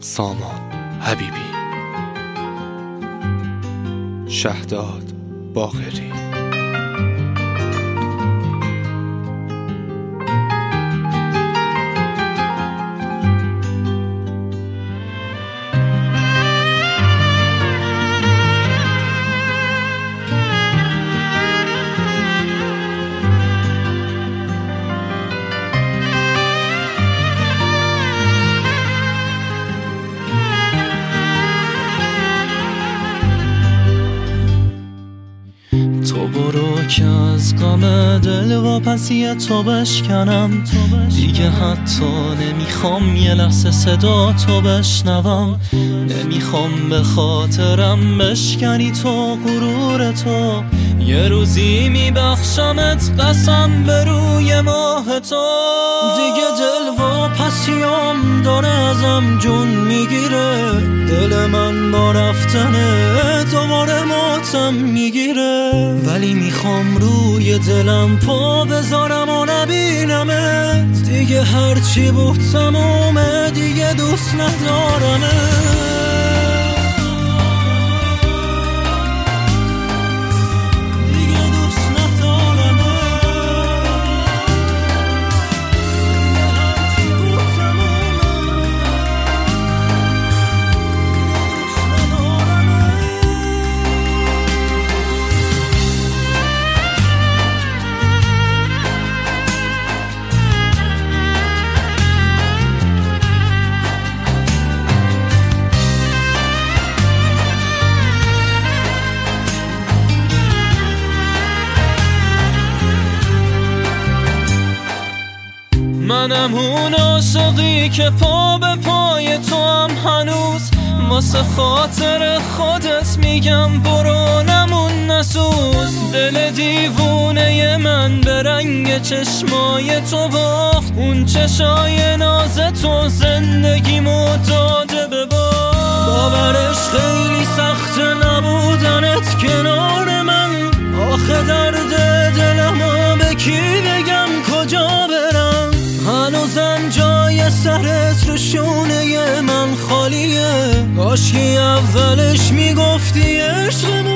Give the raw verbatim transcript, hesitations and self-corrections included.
سامان حبیبی، شهداد باقری. تو برو که از غم دل واپسی تو بشکنم، دیگه حتی نمیخوام یه لحظه صدا تو بشنوم. نمیخوام به خاطرم بشکنی تو غرور تو، یه روزی میبخشمت قسم به روی ماه تو. دیگه دل واپسیام داره ازم جون میگیره، دل من با رفتنه دوباره ماتم میگیره. ولی میخوام روی دلم پا بذارم و نبینمت دیگه، هرچی بود تمومه دیگه دوست ندارمت. منم اون عاشقی که پا به پای تو هم هنوز، واسه خاطر خودت میگم برو نمون نسوز. دل دیوونه من به رنگ چشمای تو باخت، اون چشای ناز تو زندگیمو داده به باد. باورش خیلی سخت نبودنت کنار من، آخه درد دلمو به کی بگم کجا برم. هنوزم جای سرت رو شونه من خالیه، کاشکی اولش میگفتی عشقمون